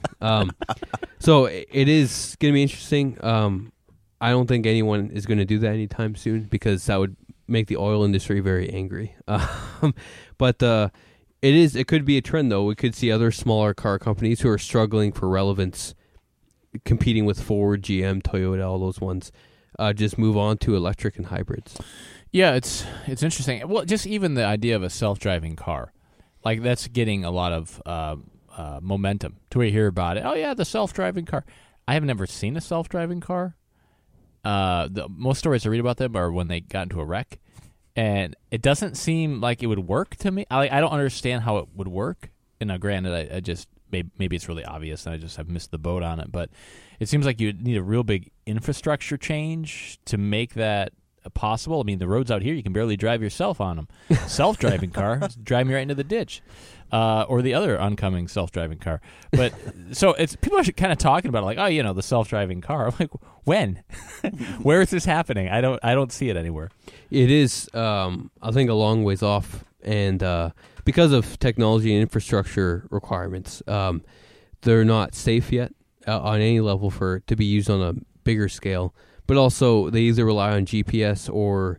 So it is going to be interesting. I don't think anyone is going to do that anytime soon, because that would make the oil industry very angry. But it could be a trend, though. We could see other smaller car companies who are struggling for relevance, competing with Ford, GM, Toyota, all those ones, just move on to electric and hybrids. Yeah, it's interesting. Well, just even the idea of a self-driving car, like that's getting a lot of momentum. To where you hear about it, oh yeah, the self-driving car. I have never seen a self-driving car. The most stories I read about them are when they got into a wreck, and it doesn't seem like it would work to me. I don't understand how it would work. And now, granted, I just maybe it's really obvious, and I just have missed the boat on it. But it seems like you need a real big infrastructure change to make that possible. I mean, the roads out here, you can barely drive yourself on them. Self-driving car, drive me right into the ditch. Or the other oncoming self-driving car. But so people are kind of talking about it like, oh, the self-driving car. I'm like, when? Where is this happening? I don't see it anywhere. It is, I think, a long ways off, and because of technology and infrastructure requirements, they're not safe yet on any level to be used on a bigger scale. But also, they either rely on GPS or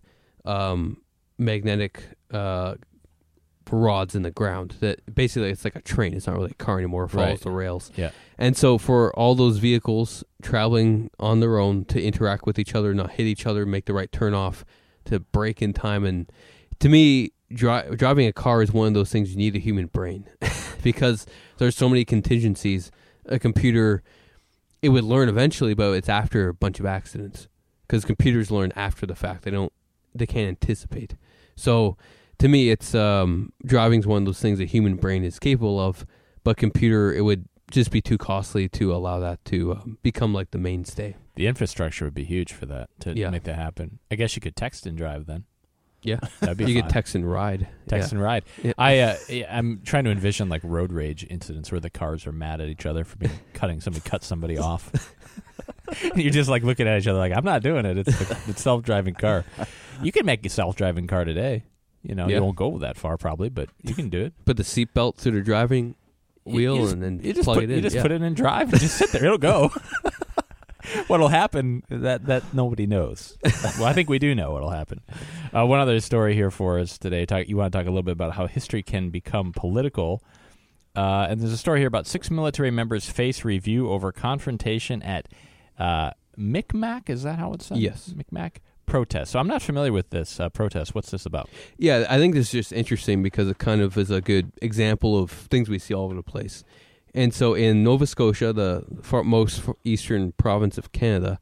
magnetic rods in the ground. That basically, it's like a train. It's not really a car anymore. It follows the rails. Yeah. And so for all those vehicles traveling on their own to interact with each other, not hit each other, make the right turn off, to brake in time. And to me, driving a car is one of those things you need a human brain because there's so many contingencies. A computer, it would learn eventually, but it's after a bunch of accidents, because computers learn after the fact. They can't anticipate. So to me, it's driving is one of those things a human brain is capable of, but computer, it would just be too costly to allow that to become like the mainstay. The infrastructure would be huge for that to make that happen. I guess you could text and drive then. Yeah, that'd be you fun. could text and ride. And ride. Yeah. I'm trying to envision like road rage incidents where the cars are mad at each other for somebody cut somebody off. You're just like looking at each other like, I'm not doing it. It's the self-driving car. You can make a self-driving car today. You won't go that far probably, but you can do it. Put the seatbelt through the driving wheel and then plug it in. You just put it in drive and just sit there. It'll go. What'll happen that nobody knows. Well, I think we do know what'll happen. One other story here for us today. You want to talk a little bit about how history can become political. And there's a story here about 6 military members face review over confrontation at Micmac. Is that how it's said? Yes. Micmac protest. So I'm not familiar with this protest. What's this about? Yeah, I think this is just interesting because it kind of is a good example of things we see all over the place. And so in Nova Scotia, the most eastern province of Canada,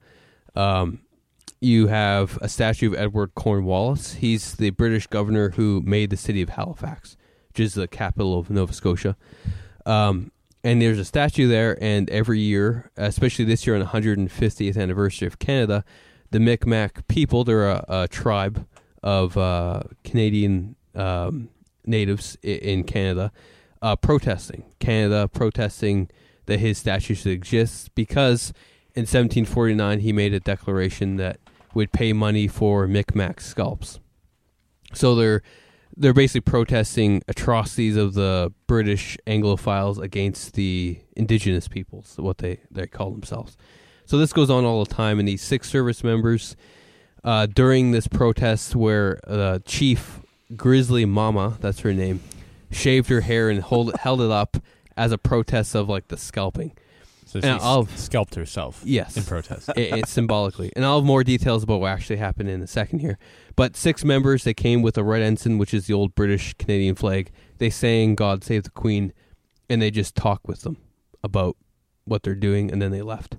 you have a statue of Edward Cornwallis. He's the British governor who made the city of Halifax, which is the capital of Nova Scotia. And there's a statue there, and every year, especially this year on the 150th anniversary of Canada, the Micmac people, they're a tribe of Canadian natives in Canada, protesting that his statue should exist because in 1749 he made a declaration that would pay money for Micmac scalps. So they're basically protesting atrocities of the British Anglophiles against the indigenous peoples, what they call themselves. So this goes on all the time, and these 6 service members, during this protest where Chief Grizzly Mama, that's her name, shaved her hair and held it up as a protest of like the scalping. So she scalped herself. Yes, in protest. It's symbolically, and I'll have more details about what actually happened in a second here. But 6 members, they came with a red ensign, which is the old British Canadian flag. They sang "God Save the Queen," and they just talked with them about what they're doing, and then they left.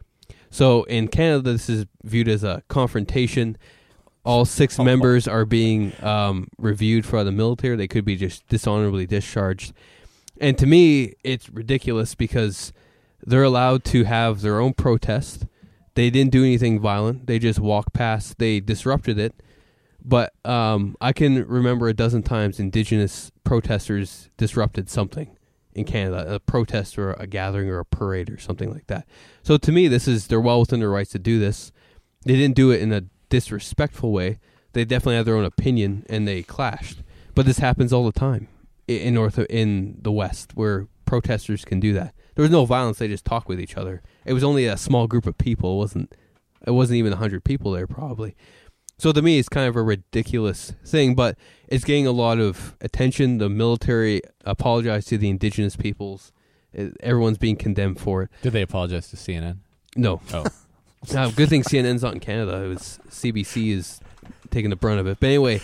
So in Canada, this is viewed as a confrontation. All 6 members are being reviewed for the military. They could be just dishonorably discharged. And to me, it's ridiculous because they're allowed to have their own protest. They didn't do anything violent. They just walked past. They disrupted it. But I can remember a dozen times Indigenous protesters disrupted something in Canada, a protest or a gathering or a parade or something like that. So to me, they're well within their rights to do this. They didn't do it in a disrespectful way. They definitely had their own opinion, and they clashed. But this happens all the time in the West, where protesters can do that. There was no violence; they just talked with each other. It was only a small group of people. It wasn't even 100 people there, probably. So to me, it's kind of a ridiculous thing, but it's getting a lot of attention. The military apologized to the indigenous peoples. Everyone's being condemned for it. Did they apologize to CNN? No. Oh. Good thing CNN's not in Canada. It was CBC is taking the brunt of it. But anyway,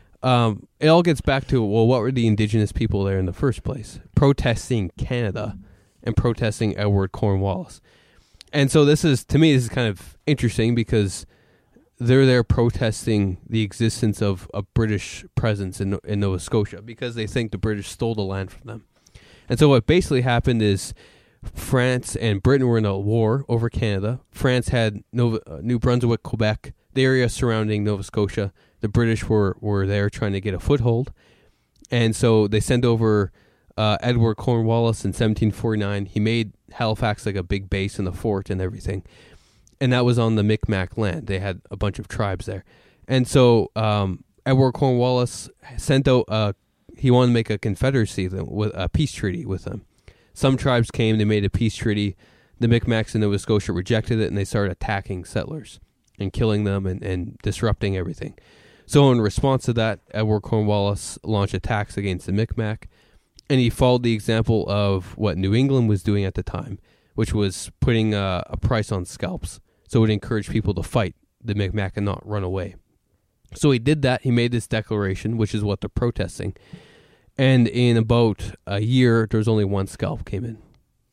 it all gets back to, well, what were the indigenous people there in the first place? Protesting Canada and protesting Edward Cornwallis. And so this is kind of interesting because they're there protesting the existence of a British presence in Nova Scotia because they think the British stole the land from them. And so what basically happened is France and Britain were in a war over Canada. France had New Brunswick, Quebec, the area surrounding Nova Scotia. The British were there trying to get a foothold. And so they sent over Edward Cornwallis in 1749. He made Halifax like a big base in the fort and everything. And that was on the Micmac land. They had a bunch of tribes there. And so Edward Cornwallis sent out, he wanted to make a confederacy, with a peace treaty with them. Some tribes came, they made a peace treaty. The Micmacs in Nova Scotia rejected it, and they started attacking settlers and killing them and disrupting everything. So in response to that, Edward Cornwallis launched attacks against the Micmac, and he followed the example of what New England was doing at the time, which was putting a price on scalps. So it would encourage people to fight the Micmac and not run away. So he did that. He made this declaration, which is what they're protesting. And in about a year, there was only 1 scalp came in,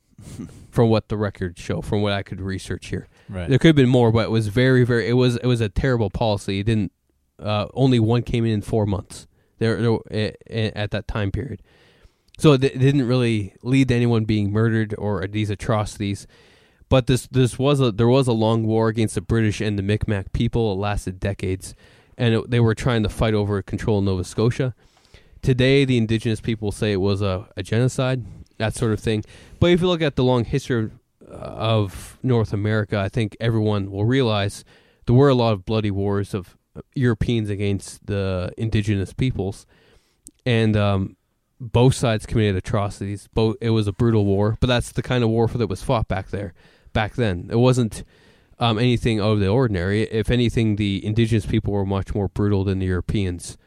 from what the records show, from what I could research here. Right. There could have been more, but it was very, very. It was a terrible policy. It didn't. Only 1 came in 4 months. There at that time period. So it didn't really lead to anyone being murdered or these atrocities. But there was a long war against the British and the Micmac people. It lasted decades, and they were trying to fight over control of Nova Scotia. Today, the indigenous people say it was a genocide, that sort of thing. But if you look at the long history of North America, I think everyone will realize there were a lot of bloody wars of Europeans against the indigenous peoples, and both sides committed atrocities. It was a brutal war, but that's the kind of war that was fought back then. It wasn't anything out of the ordinary. If anything, the indigenous people were much more brutal than the Europeans,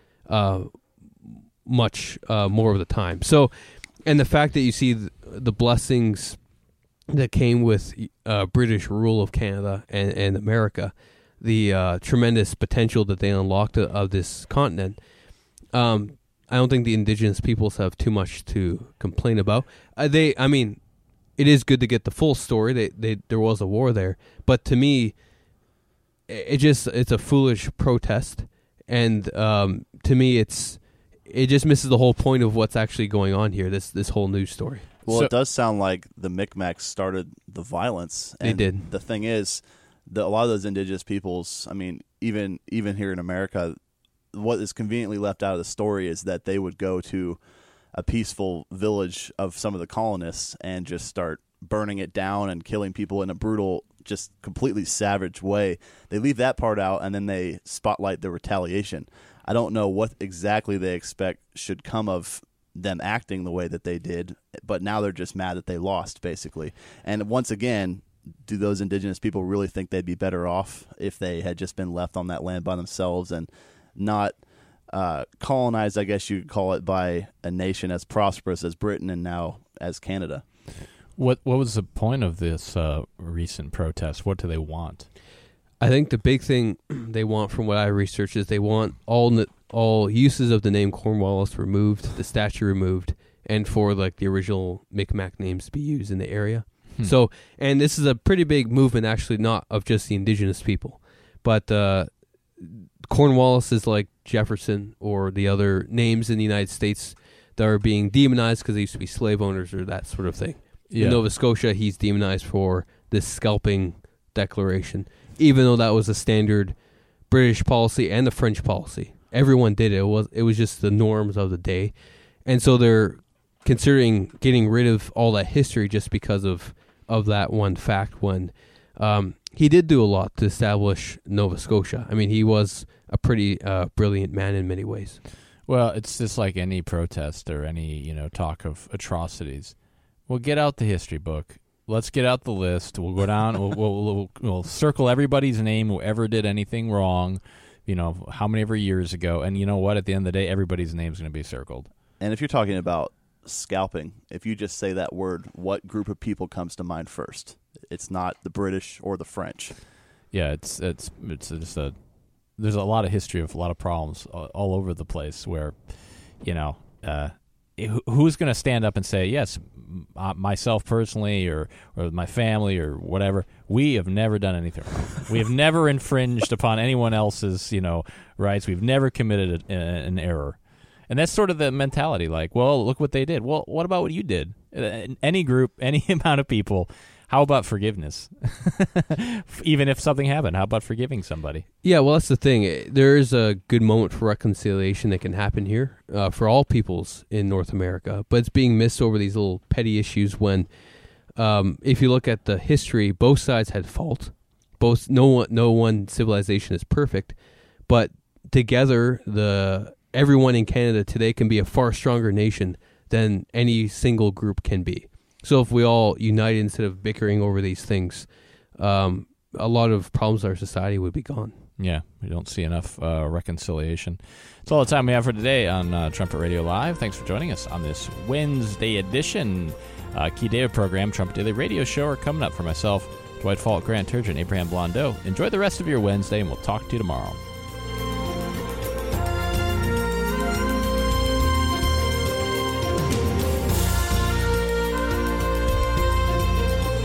much more of the time. So, and the fact that you see the blessings that came with British rule of Canada and America, the tremendous potential that they unlocked of this continent, I don't think the indigenous peoples have too much to complain about. It is good to get the full story. There was a war there, but to me, it's a foolish protest, and to me, it just misses the whole point of what's actually going on here. This whole news story. Well, it does sound like the Micmacs started the violence. And they did. The thing is, a lot of those indigenous peoples, even here in America, what is conveniently left out of the story is that they would go to a peaceful village of some of the colonists and just start burning it down and killing people in a brutal just completely savage way. They leave that part out, and then they spotlight the retaliation. I don't know what exactly they expect should come of them acting the way that they did, but now they're just mad that they lost, basically. And once again, do those indigenous people really think they'd be better off if they had just been left on that land by themselves and not colonized, I guess you could call it, by a nation as prosperous as Britain and now as Canada? What was the point of this recent protest? What do they want? I think the big thing they want, from what I researched, is they want all uses of the name Cornwallis removed, the statue removed, and for like the original Micmac names to be used in the area. So, and this is a pretty big movement, actually, not of just the indigenous people, but Cornwallis is like Jefferson or the other names in the United States that are being demonized because they used to be slave owners or that sort of thing. Yeah. In Nova Scotia, he's demonized for this scalping declaration, even though that was a standard British policy and the French policy. Everyone did it. It was just the norms of the day. And so they're considering getting rid of all that history just because of that one fact, when he did do a lot to establish Nova Scotia. I mean, he was a pretty brilliant man in many ways. Well, it's just like any protest or any, talk of atrocities. We'll get out the history book. Let's get out the list. We'll go down. We'll circle everybody's name who ever did anything wrong, how many ever years ago. And you know what? At the end of the day, everybody's name's going to be circled. And if you're talking about scalping, if you just say that word, what group of people comes to mind first? It's not the British or the French. Yeah, it's just there's a lot of history of a lot of problems all over the place where, who's going to stand up and say, yes, myself personally or my family or whatever, we have never done anything wrong. We have never infringed upon anyone else's, rights. We've never committed an error. And that's sort of the mentality, like, well, look what they did. Well, what about what you did? Any group, any amount of people, how about forgiveness? Even if something happened, how about forgiving somebody? Yeah, well, that's the thing. There is a good moment for reconciliation that can happen here for all peoples in North America, but it's being missed over these little petty issues when, if you look at the history, both sides had fault. No one civilization is perfect, but together, everyone in Canada today can be a far stronger nation than any single group can be. So if we all unite instead of bickering over these things, a lot of problems in our society would be gone. Yeah, we don't see enough reconciliation. That's all the time we have for today on Trumpet Radio Live. Thanks for joining us on this Wednesday edition Key Data program. Trumpet Daily Radio Show are coming up for myself, Dwight Falk, Grant Turgeon, Abraham Blondeau. Enjoy the rest of your Wednesday, and we'll talk to you tomorrow.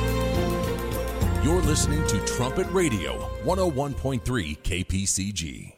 You're listening to Trumpet Radio, 101.3 KPCG.